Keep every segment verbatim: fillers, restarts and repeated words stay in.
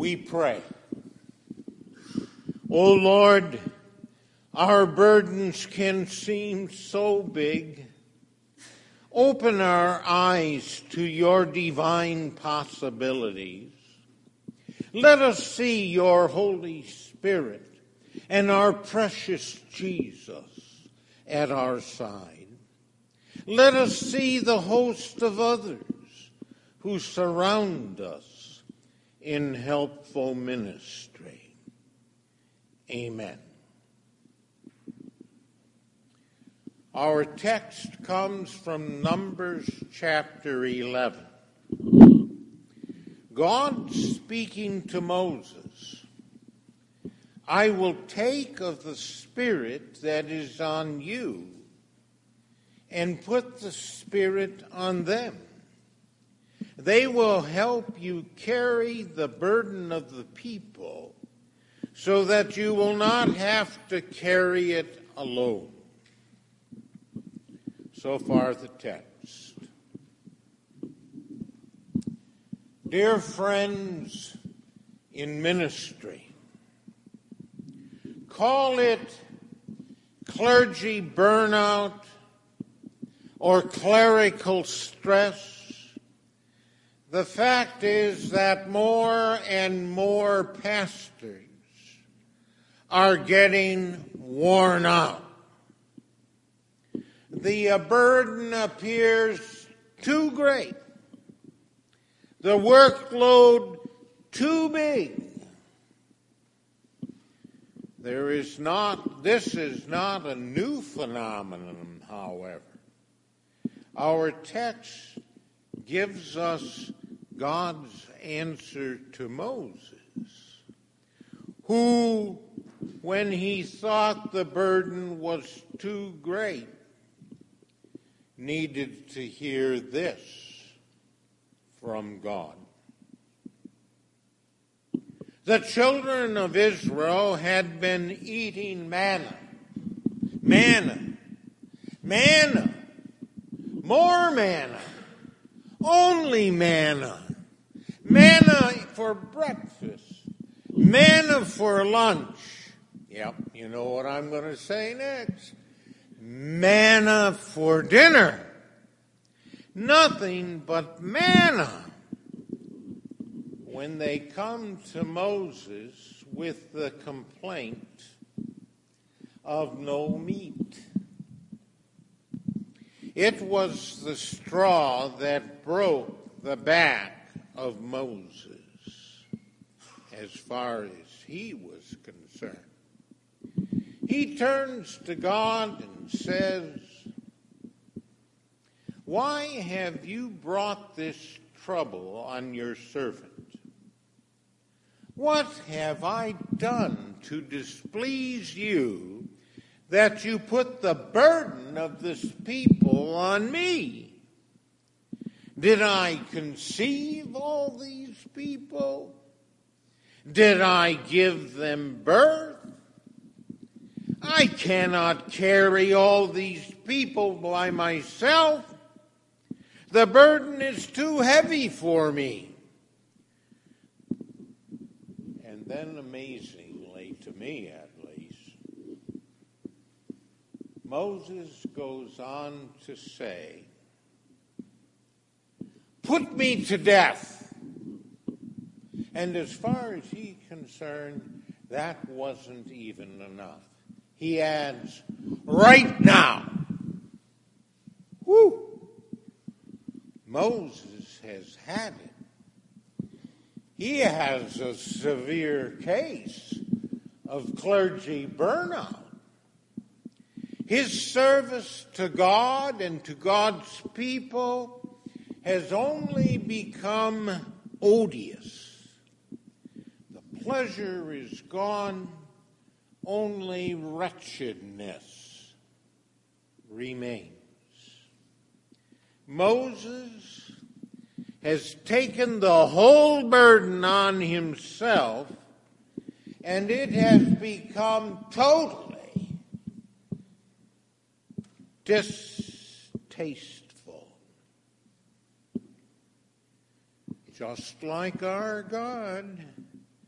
We pray. O Lord, our burdens can seem so big. Open our eyes to your divine possibilities. Let us see your Holy Spirit and our precious Jesus at our side. Let us see the host of others who surround us in helpful ministry. Amen. Our text comes from Numbers chapter eleven. God speaking to Moses, I will take of the Spirit that is on you and put the Spirit on them. They will help you carry the burden of the people so that you will not have to carry it alone. So far the text. Dear friends in ministry, call it clergy burnout or clerical stress. The fact is that more and more pastors are getting worn out. The burden appears too great. The workload too big. There is not, this is not a new phenomenon, however. Our text gives us God's answer to Moses, who, when he thought the burden was too great, needed to hear this from God. The children of Israel had been eating manna, manna, manna, more manna, only manna, manna for breakfast, manna for lunch. Yep, you know what I'm going to say next. Manna for dinner. Nothing but manna. When they come to Moses with the complaint of no meat, it was the straw that broke the back of Moses, as far as he was concerned. He turns to God and says, why have you brought this trouble on your servant? What have I done to displease you that you put the burden of this people on me? Did I conceive all these people? Did I give them birth? I cannot carry all these people by myself. The burden is too heavy for me. And then, amazingly, to me at least, Moses goes on to say, put me to death. And as far as he's concerned, that wasn't even enough. He adds, right now. Woo! Moses has had it. He has a severe case of clergy burnout. His service to God and to God's people has only become odious. The pleasure is gone. Only wretchedness remains. Moses has taken the whole burden on himself, and it has become totally distasteful. Just like our God.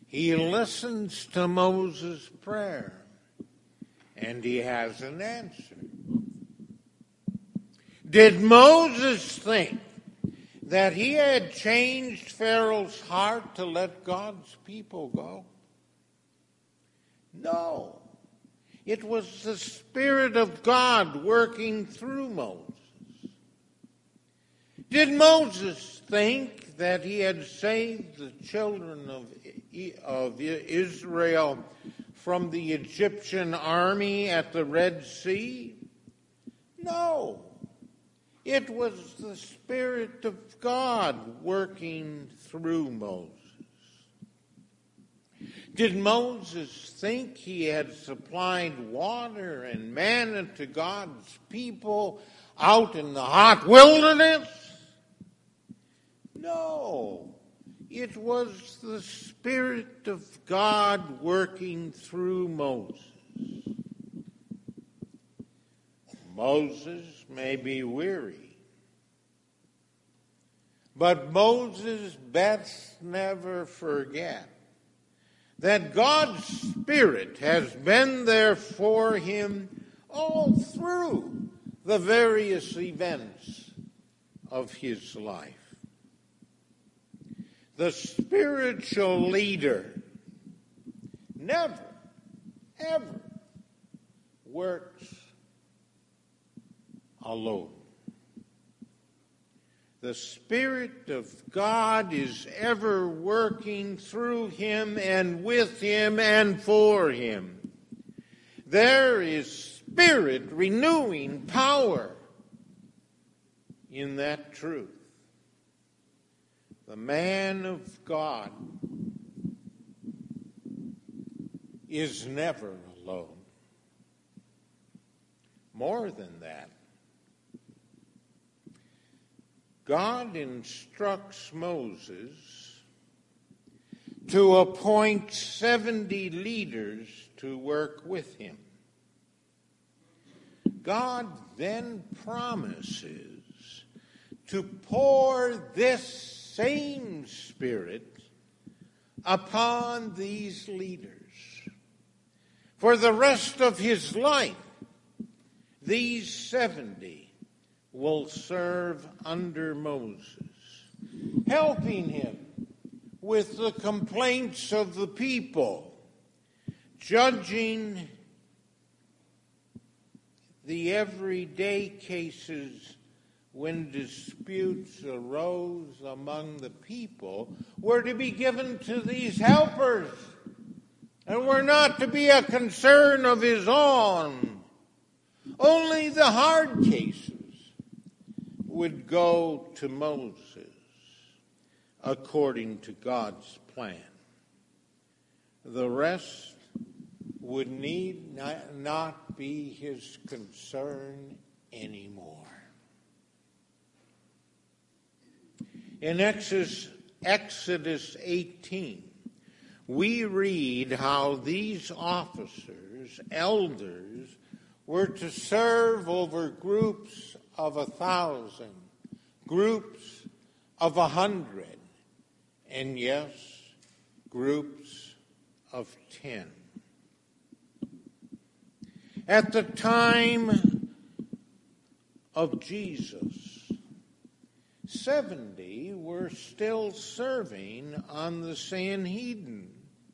He listens to Moses' prayer, and he has an answer. Did Moses think that he had changed Pharaoh's heart to let God's people go? No. It was the Spirit of God working through Moses. Did Moses think that he had saved the children of, of Israel from the Egyptian army at the Red Sea? No. It was the Spirit of God working through Moses. Did Moses think he had supplied water and manna to God's people out in the hot wilderness? No. It was the Spirit of God working through Moses. Moses may be weary, but Moses best never forget that God's Spirit has been there for him all through the various events of his life. The spiritual leader never, ever works alone. The Spirit of God is ever working through him and with him and for him. There is Spirit renewing power in that truth. The man of God is never alone. More than that, God instructs Moses to appoint seventy leaders to work with him. God then promises to pour this same Spirit upon these leaders. For the rest of his life, these seventy will serve under Moses, helping him with the complaints of the people, judging the everyday cases when disputes arose among the people were to be given to these helpers and were not to be a concern of his own. Only the hard cases would go to Moses according to God's plan. The rest would need not, not be his concern anymore. In Exodus, Exodus eighteen, we read how these officers, elders, were to serve over groups of a thousand, groups of a hundred, and yes, groups of ten. At the time of Jesus, seventy were still serving on the Sanhedrin.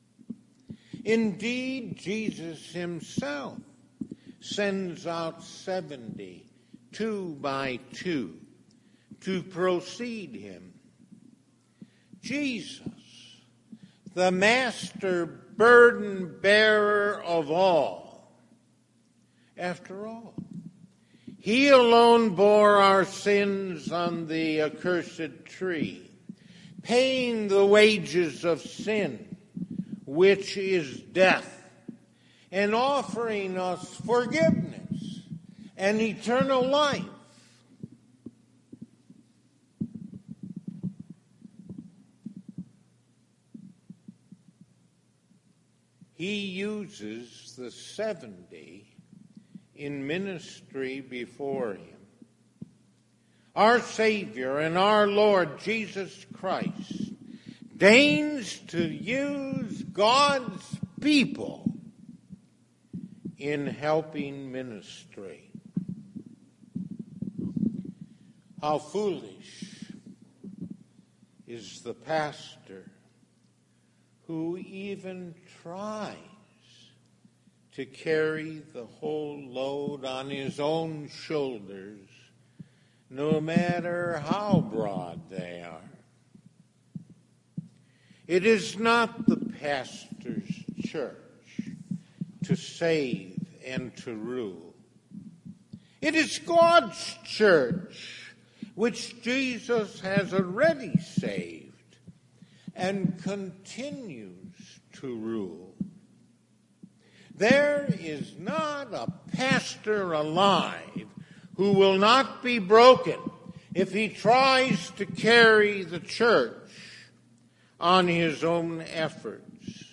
Indeed, Jesus himself sends out seventy, two by two, to precede him. Jesus, the master burden bearer of all. After all, he alone bore our sins on the accursed tree, paying the wages of sin, which is death, and offering us forgiveness and eternal life. He uses the seventy in ministry before him. Our Savior and our Lord Jesus Christ deigns to use God's people in helping ministry. How foolish is the pastor who even tries to carry the whole load on his own shoulders, no matter how broad they are. It is not the pastor's church to save and to rule. It is God's church which Jesus has already saved and continues to rule. There is not a pastor alive who will not be broken if he tries to carry the church on his own efforts.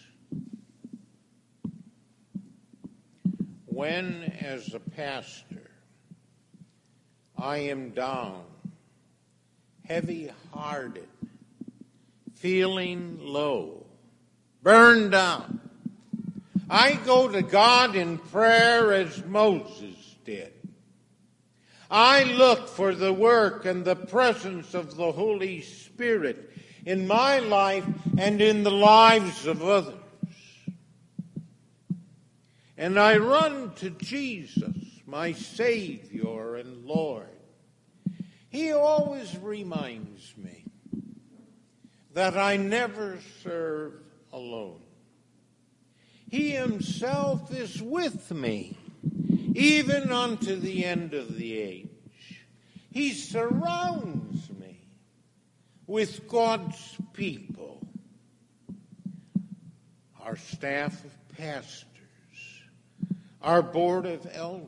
When, as a pastor, I am down, heavy-hearted, feeling low, burned out, I go to God in prayer as Moses did. I look for the work and the presence of the Holy Spirit in my life and in the lives of others. And I run to Jesus, my Savior and Lord. He always reminds me that I never serve alone. He himself is with me, even unto the end of the age. He surrounds me with God's people, our staff of pastors, our board of elders,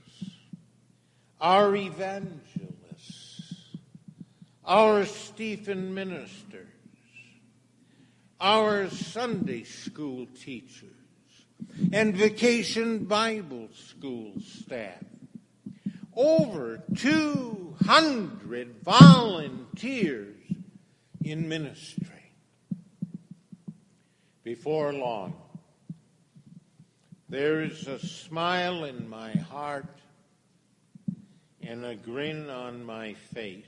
our evangelists, our Stephen ministers, our Sunday school teachers, and Vacation Bible School staff. Over two hundred volunteers in ministry. Before long, there is a smile in my heart and a grin on my face.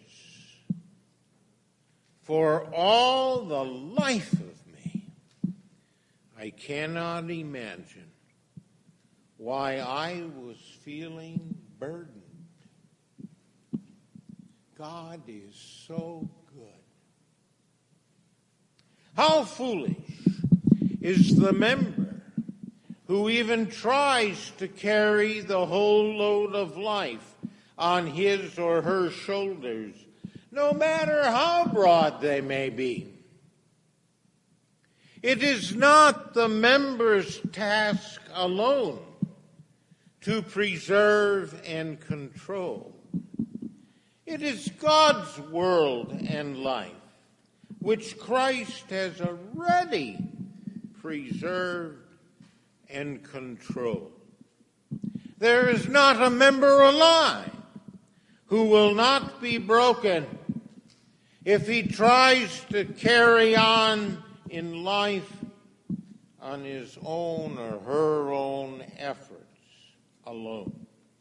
For all the life of me, I cannot imagine why I was feeling burdened. God is so good. How foolish is the member who even tries to carry the whole load of life on his or her shoulders, no matter how broad they may be. It is not the member's task alone to preserve and control. It is God's world and life, which Christ has already preserved and controlled. There is not a member alive who will not be broken if he tries to carry on in life on his own or her own efforts alone.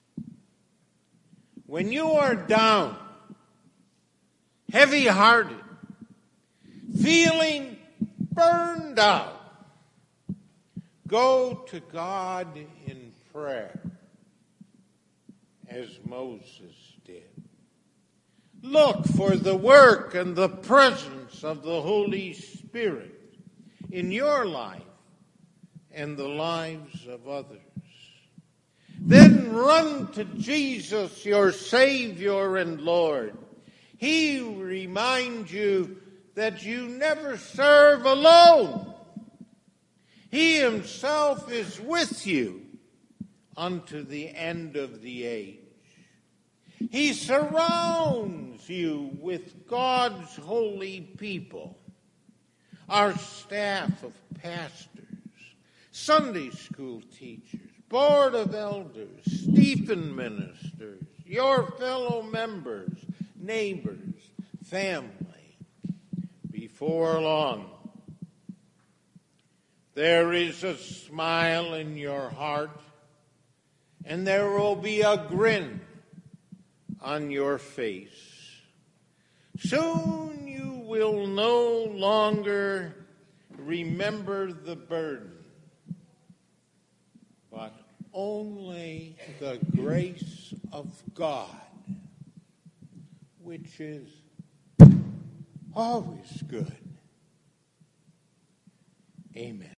When you are down, heavy-hearted, feeling burned out, go to God in prayer, as Moses did. Look for the work and the presence of the Holy Spirit in your life and the lives of others. Then run to Jesus, your Savior and Lord. He reminds you that you never serve alone. He himself is with you unto the end of the age. He surrounds you with God's holy people, our staff of pastors, Sunday school teachers, board of elders, Stephen ministers, your fellow members, neighbors, family. Before long, there is a smile in your heart, and there will be a grin on your face. Soon you will no longer remember the burden, but only the grace of God, which is always good. Amen.